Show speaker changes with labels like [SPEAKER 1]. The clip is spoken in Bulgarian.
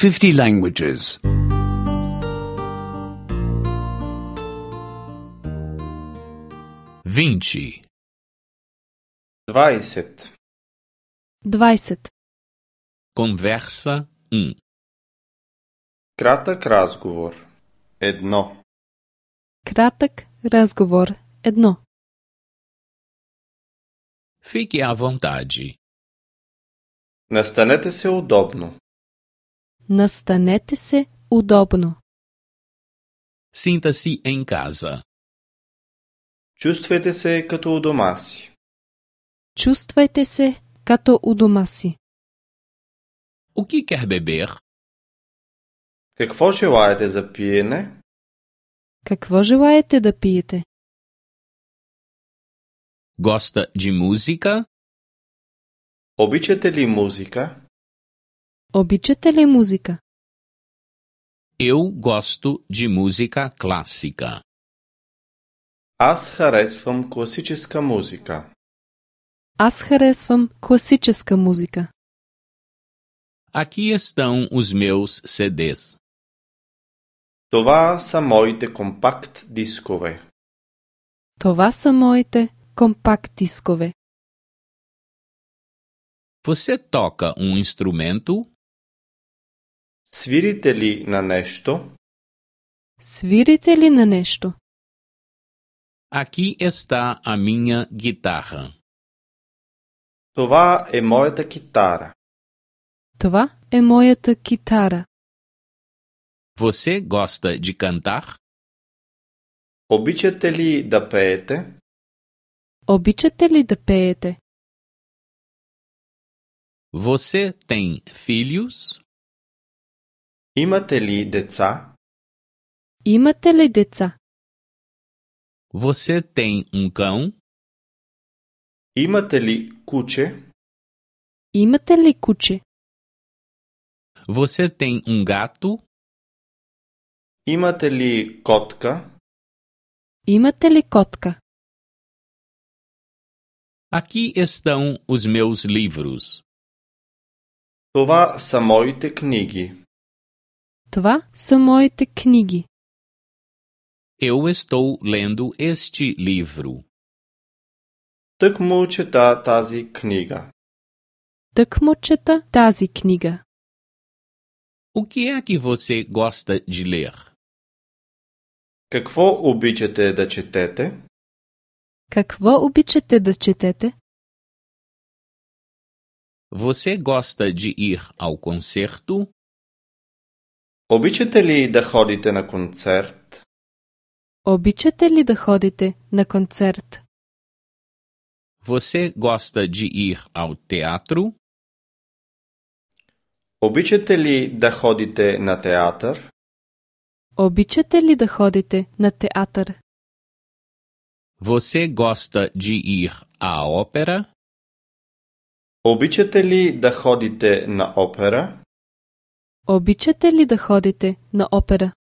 [SPEAKER 1] 50 languages.
[SPEAKER 2] 20.
[SPEAKER 3] 20.
[SPEAKER 4] 20.
[SPEAKER 2] Conversa 1.
[SPEAKER 3] Кратък разговор. 1.
[SPEAKER 4] Кратък разговор 1.
[SPEAKER 2] Fique à vontade.
[SPEAKER 3] Настанете се удобно.
[SPEAKER 4] Настанете се удобно.
[SPEAKER 2] Sinta-se em casa.
[SPEAKER 3] Чувствайте се като у дома си.
[SPEAKER 4] Чувствайте се като у дома си.
[SPEAKER 2] O que quer beber?
[SPEAKER 3] Какво желаете за пиене?
[SPEAKER 4] Какво желаете да пиете?
[SPEAKER 2] Gosta de música?
[SPEAKER 3] Обичате ли музика?
[SPEAKER 4] Обичате ли музика?
[SPEAKER 2] Eu gosto de música clássica.
[SPEAKER 3] Аз харесвам класическа музика.
[SPEAKER 4] Аз харесвам класическа музика.
[SPEAKER 2] Aqui estão os meus CDs.
[SPEAKER 3] Това са моите компакт дискове.
[SPEAKER 4] Това са моите компакт дискове.
[SPEAKER 2] Você toca um instrumento?
[SPEAKER 3] Свирите ли на нещо?
[SPEAKER 4] Свирите ли на нещо?
[SPEAKER 2] Aqui está a minha guitarra.
[SPEAKER 3] Това е моята китара.
[SPEAKER 4] Това е моята китара.
[SPEAKER 2] Você gosta de cantar?
[SPEAKER 3] Обичате ли да пеете?
[SPEAKER 4] Обичате ли да пеете?
[SPEAKER 2] Você tem filhos?
[SPEAKER 3] Имате ли деца?
[SPEAKER 4] Имате ли деца?
[SPEAKER 2] Você tem um cão?
[SPEAKER 3] Имате ли куче?
[SPEAKER 4] Имате ли куче?
[SPEAKER 2] Você tem um gato?
[SPEAKER 3] Имате ли котка?
[SPEAKER 4] Имате ли котка?
[SPEAKER 2] Aqui estão os meus livros.
[SPEAKER 3] Това са моите книги.
[SPEAKER 4] Това са моите книги.
[SPEAKER 2] Eu estou lendo este livro.
[SPEAKER 3] Тъкмо чета тази книга.
[SPEAKER 4] Тъкмо чета тази книга.
[SPEAKER 2] O que é que você gosta de ler?
[SPEAKER 3] Какво обичате да четете?
[SPEAKER 4] Какво обичате да четете?
[SPEAKER 2] Você gosta de ir ao concerto?
[SPEAKER 3] Обичате ли да ходите на концерт?
[SPEAKER 4] Обичате ли да ходите на концерт?
[SPEAKER 2] Você gosta de ir ao teatro?
[SPEAKER 3] Обичате ли да ходите на театър?
[SPEAKER 4] Обичате ли да ходите на театър?
[SPEAKER 2] Você gosta de ir à ópera?
[SPEAKER 3] Обичате ли да ходите на опера?
[SPEAKER 4] Обичате ли да ходите на опера?